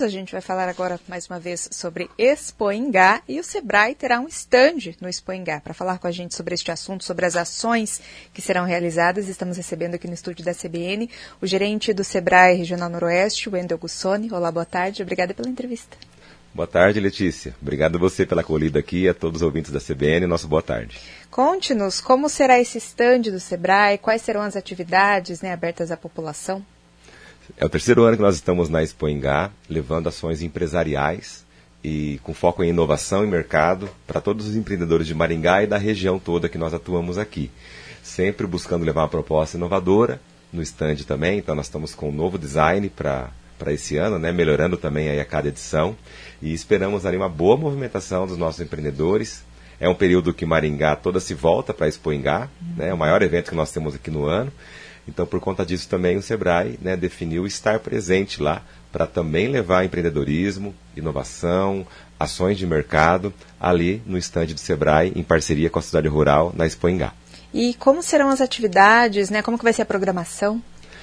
A gente vai falar agora mais uma vez sobre Expoingá e o Sebrae terá um stand no Expoingá. Para falar com a gente sobre este assunto, sobre as ações que serão realizadas, estamos recebendo aqui no estúdio da CBN o gerente do Sebrae Regional Noroeste, Wendel Gussoni. Olá, boa tarde. Obrigada pela entrevista. Boa tarde, Letícia. Obrigado a você pela acolhida aqui e a todos os ouvintes da CBN. Nosso boa tarde. Conte-nos como será esse stand do Sebrae, quais serão as atividades abertas à população? É o terceiro ano que nós estamos na Expoingá, levando ações empresariais e com foco em inovação e mercado para todos os empreendedores de Maringá e da região toda que nós atuamos aqui. Sempre buscando levar uma proposta inovadora no stand também, então nós estamos com um novo design para esse ano, melhorando também aí a cada edição, e esperamos ali uma boa movimentação dos nossos empreendedores. É um período que Maringá toda se volta para a Expoingá, o maior evento que nós temos aqui no ano. Então, por conta disso também o Sebrae definiu estar presente lá para também levar empreendedorismo, inovação, ações de mercado ali no stand do Sebrae em parceria com a cidade rural na Expoingá. E como serão as atividades, como que vai ser a programação?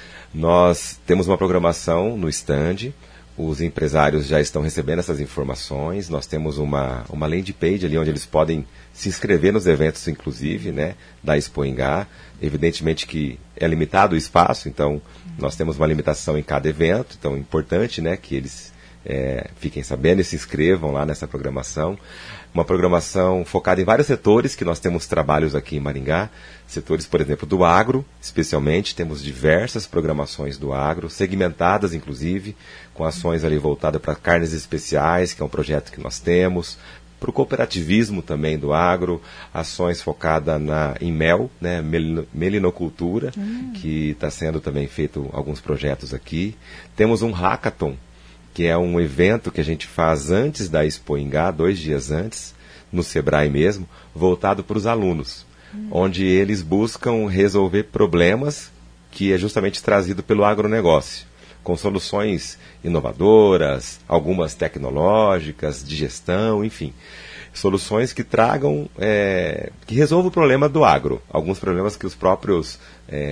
Nós temos uma programação no stand, os empresários já estão recebendo essas informações, nós temos uma landing page ali onde eles podem se inscrever nos eventos, inclusive, da Expoingá. Evidentemente que é limitado o espaço, então nós temos uma limitação em cada evento, então é importante que eles fiquem sabendo e se inscrevam lá nessa programação. Uma programação focada em vários setores que nós temos trabalhos aqui em Maringá, setores, por exemplo, do agro, especialmente, temos diversas programações do agro, segmentadas inclusive, com ações ali voltadas para carnes especiais, que é um projeto que nós temos, para o cooperativismo também do agro, ações focadas em mel, melinocultura, que está sendo também feito alguns projetos aqui. Temos um hackathon, que é um evento que a gente faz antes da Expoingá, 2 dias antes, no Sebrae mesmo, voltado para os alunos, onde eles buscam resolver problemas que é justamente trazido pelo agronegócio, com soluções inovadoras, algumas tecnológicas, de gestão, enfim, soluções que tragam, que resolvam o problema do agro, alguns problemas que os próprios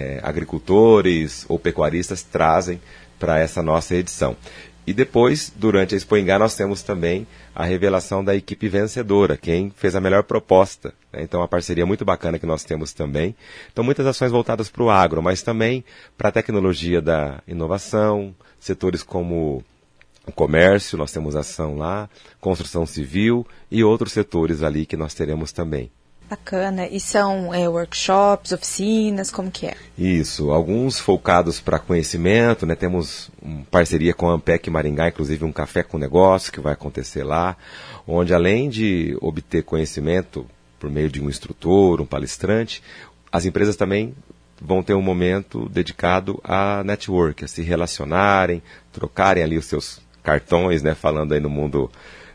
agricultores ou pecuaristas trazem para essa nossa edição. E depois, durante a Expoingá, nós temos também a revelação da equipe vencedora, quem fez a melhor proposta. Então, uma parceria muito bacana que nós temos também. Então, muitas ações voltadas para o agro, mas também para a tecnologia da inovação, setores como o comércio, nós temos ação lá, construção civil e outros setores ali que nós teremos também. Bacana. E são workshops, oficinas, como que é? Isso, alguns focados para conhecimento, temos uma parceria com a Ampec Maringá, inclusive um café com negócio que vai acontecer lá, onde além de obter conhecimento por meio de um instrutor, um palestrante, as empresas também vão ter um momento dedicado a network, a se relacionarem, trocarem ali os seus cartões, falando aí no mundo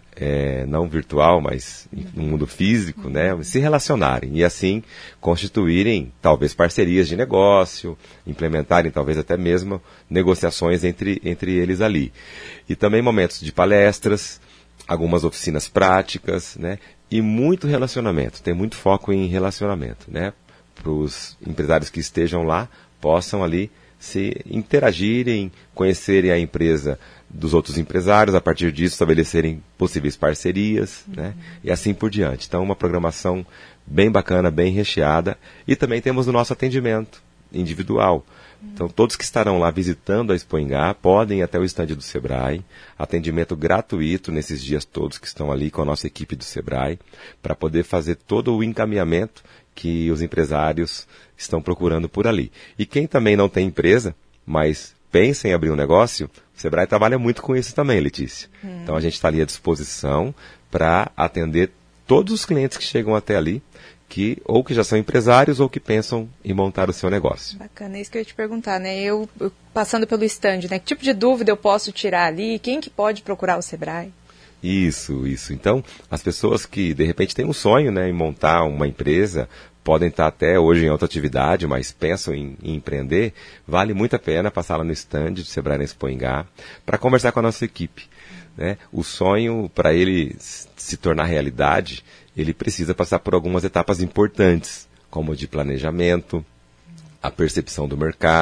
não virtual, mas no mundo físico, se relacionarem e assim constituírem talvez parcerias de negócio, implementarem talvez até mesmo negociações entre eles ali. E também momentos de palestras, algumas oficinas práticas, e muito relacionamento, tem muito foco em relacionamento, para os empresários que estejam lá possam ali se interagirem, conhecerem a empresa dos outros empresários, a partir disso estabelecerem possíveis parcerias, e assim por diante. Então, uma programação bem bacana, bem recheada, e também temos o nosso atendimento individual. Então, todos que estarão lá visitando a Expoingá podem ir até o estande do Sebrae, atendimento gratuito nesses dias todos que estão ali com a nossa equipe do Sebrae, para poder fazer todo o encaminhamento que os empresários estão procurando por ali. E quem também não tem empresa, mas pensa em abrir um negócio, o Sebrae trabalha muito com isso também, Letícia. Então a gente está ali à disposição para atender todos os clientes que chegam até ali, que já são empresários ou que pensam em montar o seu negócio. Bacana, é isso que eu ia te perguntar, Eu passando pelo stand, que tipo de dúvida eu posso tirar ali? Quem que pode procurar o Sebrae? Isso. Então, as pessoas que de repente têm um sonho, em montar uma empresa, podem estar até hoje em outra atividade, mas pensam em empreender, vale muito a pena passar lá no stand do Sebrae na Expoingá para conversar com a nossa equipe. O sonho, para ele se tornar realidade, ele precisa passar por algumas etapas importantes, como de planejamento, a percepção do mercado,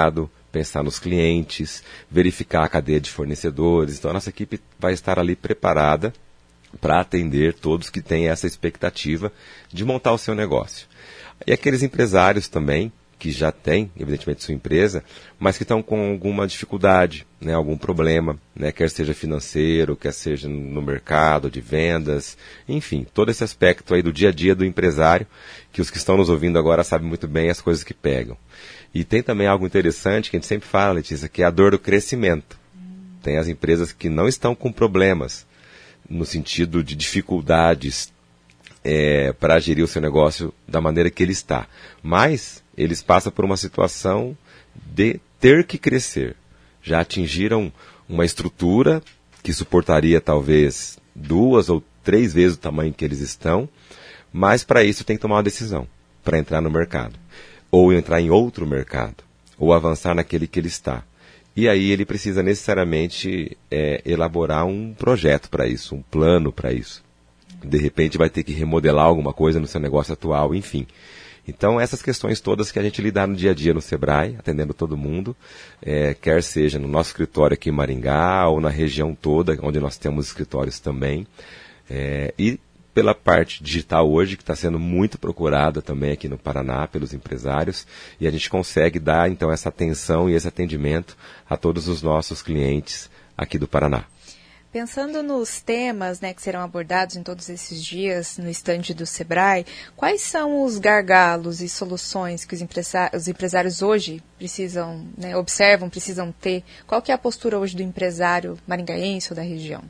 pensar nos clientes, verificar a cadeia de fornecedores. Então a nossa equipe vai estar ali preparada para atender todos que têm essa expectativa de montar o seu negócio. E aqueles empresários também, que já têm, evidentemente, sua empresa, mas que estão com alguma dificuldade, né, algum problema, né, quer seja financeiro, quer seja no mercado de vendas, enfim, todo esse aspecto aí do dia a dia do empresário, que os que estão nos ouvindo agora sabem muito bem as coisas que pegam. E tem também algo interessante que a gente sempre fala, Letícia, que é a dor do crescimento. Tem as empresas que não estão com problemas, no sentido de dificuldades para gerir o seu negócio da maneira que ele está. Mas eles passam por uma situação de ter que crescer. Já atingiram uma estrutura que suportaria talvez 2 ou 3 vezes o tamanho que eles estão, mas para isso tem que tomar uma decisão para entrar no mercado. Ou entrar em outro mercado, ou avançar naquele que ele está. E aí ele precisa necessariamente elaborar um projeto para isso, um plano para isso. De repente vai ter que remodelar alguma coisa no seu negócio atual, enfim. Então essas questões todas que a gente lida no dia a dia no Sebrae, atendendo todo mundo, quer seja no nosso escritório aqui em Maringá ou na região toda, onde nós temos escritórios também. E pela parte digital hoje, que está sendo muito procurada também aqui no Paraná pelos empresários, e a gente consegue dar então essa atenção e esse atendimento a todos os nossos clientes aqui do Paraná. Pensando nos temas, né, que serão abordados em todos esses dias no estande do Sebrae, quais são os gargalos e soluções que os empresários hoje precisam, né, observam, precisam ter? Qual que é a postura hoje do empresário maringaense ou da região?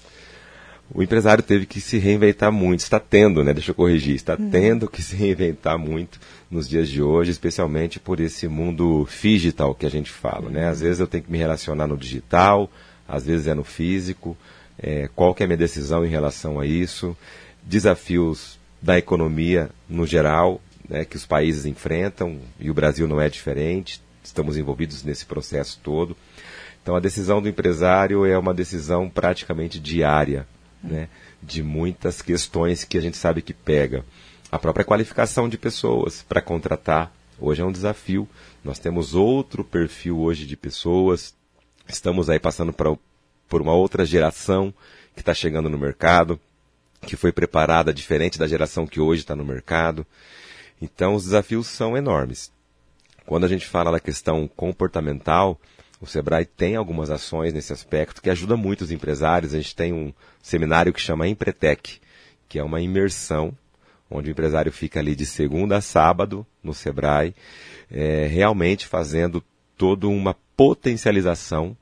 O empresário teve que se reinventar muito, está tendo, né, deixa eu corrigir, está tendo que se reinventar muito nos dias de hoje, especialmente por esse mundo digital que a gente fala, né? Às vezes eu tenho que me relacionar no digital, às vezes é no físico, qual que é a minha decisão em relação a isso, desafios da economia no geral, né, que os países enfrentam, e o Brasil não é diferente, estamos envolvidos nesse processo todo. Então a decisão do empresário é uma decisão praticamente diária, né, de muitas questões que a gente sabe que pega. A própria qualificação de pessoas para contratar, hoje é um desafio, nós temos outro perfil hoje de pessoas. Estamos aí passando por uma outra geração que está chegando no mercado, que foi preparada diferente da geração que hoje está no mercado. Então, os desafios são enormes. Quando a gente fala da questão comportamental, o Sebrae tem algumas ações nesse aspecto que ajudam muito os empresários. A gente tem um seminário que chama Empretec, que é uma imersão, onde o empresário fica ali de segunda a sábado no Sebrae, realmente fazendo toda uma potencialização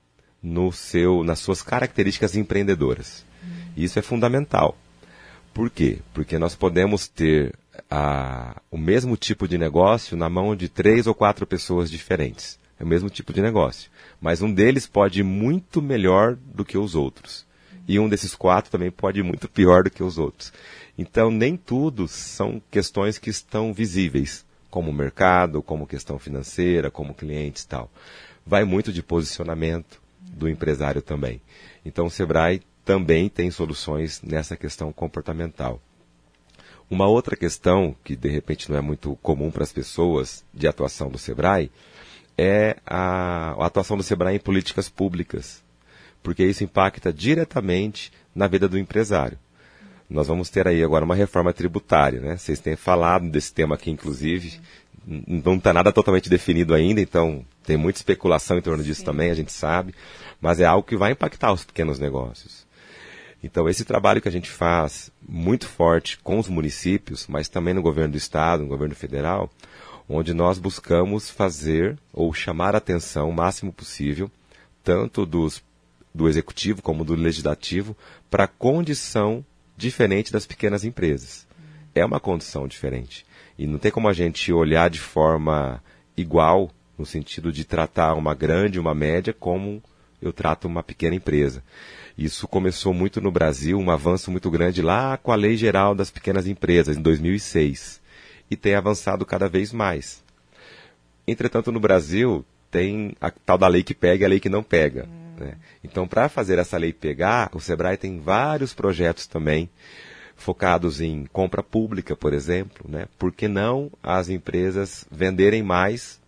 nas suas características empreendedoras. Isso é fundamental. Por quê? Porque nós podemos ter o mesmo tipo de negócio na mão de 3 ou 4 pessoas diferentes. É o mesmo tipo de negócio. Mas um deles pode ir muito melhor do que os outros. E um desses 4 também pode ir muito pior do que os outros. Então, nem tudo são questões que estão visíveis, como o mercado, como questão financeira, como clientes e tal. Vai muito de posicionamento do empresário também. Então, o Sebrae também tem soluções nessa questão comportamental. Uma outra questão, que de repente não é muito comum para as pessoas de atuação do Sebrae, é a atuação do Sebrae em políticas públicas, porque isso impacta diretamente na vida do empresário. Nós vamos ter aí agora uma reforma tributária, né? Vocês têm falado desse tema aqui, inclusive. Não está nada totalmente definido ainda, então tem muita especulação em torno disso também, a gente sabe. Mas é algo que vai impactar os pequenos negócios. Então, esse trabalho que a gente faz, muito forte com os municípios, mas também no governo do estado, no governo federal, onde nós buscamos fazer ou chamar a atenção o máximo possível, tanto do executivo como do legislativo, para a condição diferente das pequenas empresas. É uma condição diferente. E não tem como a gente olhar de forma igual, no sentido de tratar uma grande, uma média, como eu trato uma pequena empresa. Isso começou muito no Brasil, um avanço muito grande lá com a Lei Geral das Pequenas Empresas, em 2006. E tem avançado cada vez mais. Entretanto, no Brasil, tem a tal da lei que pega e a lei que não pega. Né? Então, para fazer essa lei pegar, o Sebrae tem vários projetos também, focados em compra pública, por exemplo. Né? Por que não as empresas venderem mais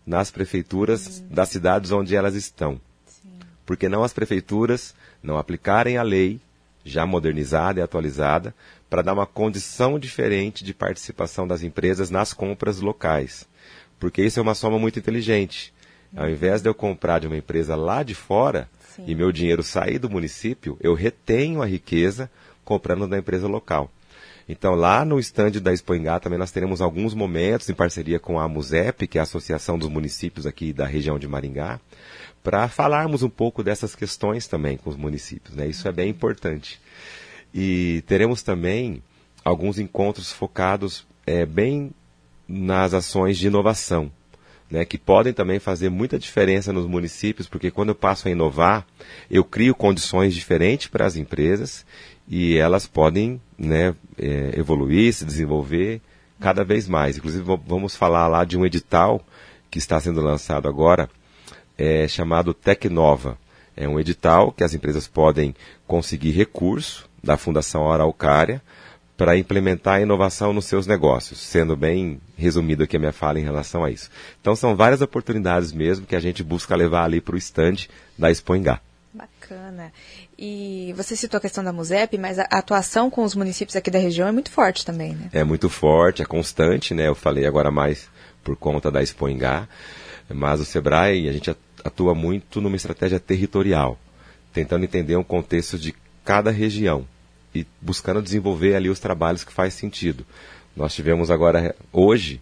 nas prefeituras das cidades onde elas estão. Sim. Porque não as prefeituras não aplicarem a lei, já modernizada e atualizada, para dar uma condição diferente de participação das empresas nas compras locais. Porque isso é uma soma muito inteligente. Ao invés de eu comprar de uma empresa lá de fora, Sim. e meu dinheiro sair do município, eu retenho a riqueza comprando da empresa local. Então, lá no estande da Expoingá também nós teremos alguns momentos em parceria com a AMUSEP, que é a Associação dos Municípios aqui da região de Maringá, para falarmos um pouco dessas questões também com os municípios, né? Isso é bem importante. E teremos também alguns encontros focados bem nas ações de inovação, né, que podem também fazer muita diferença nos municípios, porque quando eu passo a inovar, eu crio condições diferentes para as empresas e elas podem, né, evoluir, se desenvolver cada vez mais. Inclusive, vamos falar lá de um edital que está sendo lançado agora, chamado Tecnova. É um edital que as empresas podem conseguir recurso da Fundação Araucária para implementar a inovação nos seus negócios, sendo bem resumido aqui a minha fala em relação a isso. Então são várias oportunidades mesmo que a gente busca levar ali para o stand da Expoingá. Bacana. E você citou a questão da MUSEP, mas a atuação com os municípios aqui da região é muito forte também, né? É muito forte, é constante, né? Eu falei agora mais por conta da Expoingá, mas o Sebrae, a gente atua muito numa estratégia territorial, tentando entender um contexto de cada região e buscando desenvolver ali os trabalhos que faz sentido. Nós tivemos agora, hoje,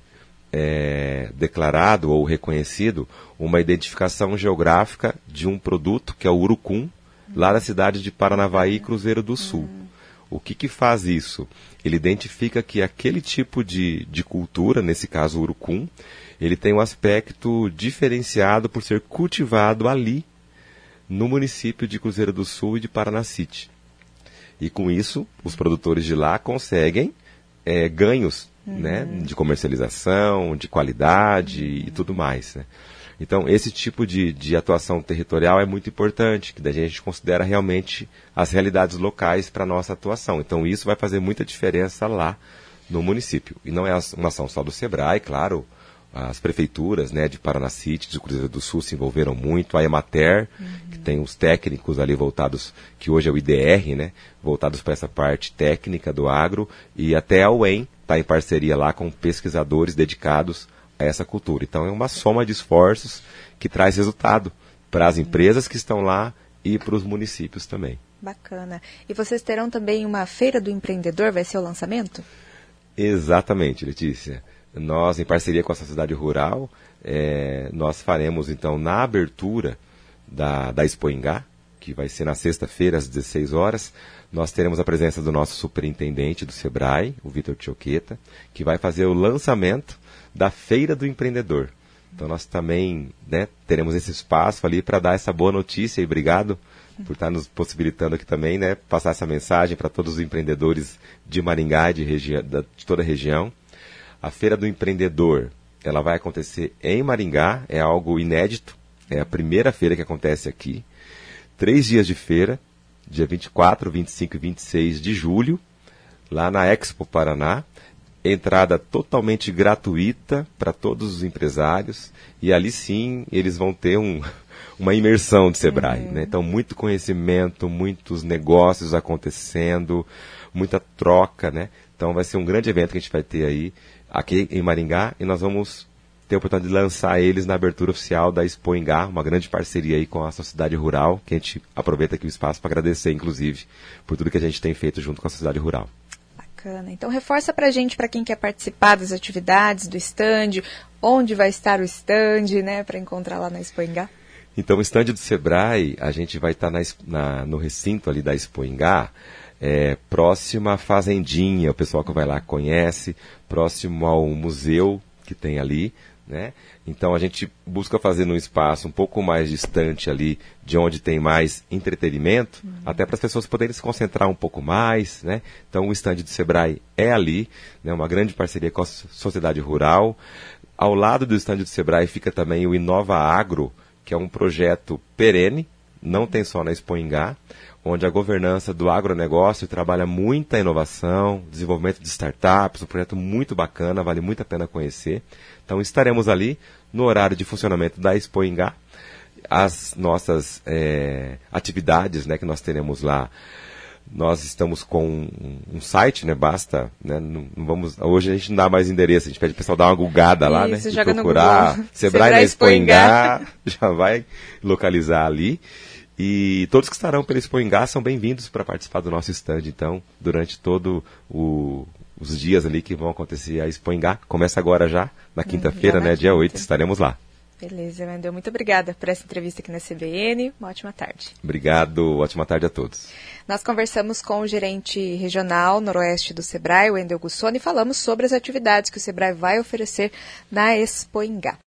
declarado ou reconhecido uma identificação geográfica de um produto que é o urucum, lá da cidade de Paranavaí, Cruzeiro do Sul. O que faz isso? Ele identifica que aquele tipo de cultura, nesse caso o urucum, ele tem um aspecto diferenciado por ser cultivado ali, no município de Cruzeiro do Sul e de Paranacite. E com isso, os produtores de lá conseguem ganhos, né, de comercialização, de qualidade e tudo mais, né? Então, esse tipo de atuação territorial é muito importante, que daí a gente considera realmente as realidades locais para a nossa atuação. Então, isso vai fazer muita diferença lá no município. E não é uma ação só do Sebrae, claro, as prefeituras, né, de Paranacite, de Cruzeiro do Sul se envolveram muito, a Emater, que tem os técnicos ali voltados, que hoje é o IDR, né, voltados para essa parte técnica do agro, e até a UEM está em parceria lá com pesquisadores dedicados a essa cultura. Então é uma soma de esforços que traz resultado para as empresas que estão lá e para os municípios também. Bacana. E vocês terão também uma Feira do Empreendedor, vai ser o lançamento? Exatamente, Letícia. Nós, em parceria com a Sociedade Rural, nós faremos, então, na abertura da Expoingá, que vai ser na sexta-feira, às 16 horas, nós teremos a presença do nosso superintendente do Sebrae, o Vitor Tioqueta, que vai fazer o lançamento da Feira do Empreendedor. Então, nós também, né, teremos esse espaço ali para dar essa boa notícia e obrigado por estar nos possibilitando aqui também, né, passar essa mensagem para todos os empreendedores de Maringá e de toda a região. A Feira do Empreendedor, ela vai acontecer em Maringá, é algo inédito, é a primeira feira que acontece aqui. 3 dias de feira, dia 24, 25 e 26 de julho, lá na Expo Paraná. Entrada totalmente gratuita para todos os empresários e ali sim eles vão ter uma imersão de Sebrae, né? Então muito conhecimento, muitos negócios acontecendo, muita troca, né? Então vai ser um grande evento que a gente vai ter aí aqui em Maringá e nós vamos ter a oportunidade de lançar eles na abertura oficial da Expoingá, uma grande parceria aí com a Sociedade Rural, que a gente aproveita aqui o espaço para agradecer, inclusive, por tudo que a gente tem feito junto com a Sociedade Rural. Então, reforça para a gente, para quem quer participar das atividades do stand, onde vai estar o stand, né, para encontrar lá na Expoingá. Então, o stand do Sebrae, a gente vai estar no recinto ali da Expoingá, próximo à Fazendinha, o pessoal que vai lá conhece, próximo ao museu que tem ali, né? Então a gente busca fazer num espaço um pouco mais distante ali, de onde tem mais entretenimento, até para as pessoas poderem se concentrar um pouco mais, né? Então o stand do Sebrae é ali, né? Uma grande parceria com a Sociedade Rural. Ao lado do stand do Sebrae fica também o Inova Agro, que é um projeto perene, não tem só na Expo Ingá, onde a governança do agronegócio trabalha muita inovação, desenvolvimento de startups, um projeto muito bacana, vale muito a pena conhecer. Então estaremos ali no horário de funcionamento da Expo Ingá. As nossas atividades, né, que nós teremos lá, nós estamos com um site, né, basta, né, não vamos, hoje a gente não dá mais endereço, a gente pede o pessoal dar uma googada lá, né, joga e procurar Sebrae na Expo Ingá, já vai localizar ali. E todos que estarão pela Expo Ingá são bem-vindos para participar do nosso stand, então, durante todo os dias ali que vão acontecer a Expo Ingá. Começa agora já, na quinta-feira, né, dia 8, estaremos lá. Beleza, Wendel, muito obrigada por essa entrevista aqui na CBN, uma ótima tarde. Obrigado, ótima tarde a todos. Nós conversamos com o gerente regional noroeste do Sebrae, Wendel Gussoni, e falamos sobre as atividades que o Sebrae vai oferecer na Expo Ingá.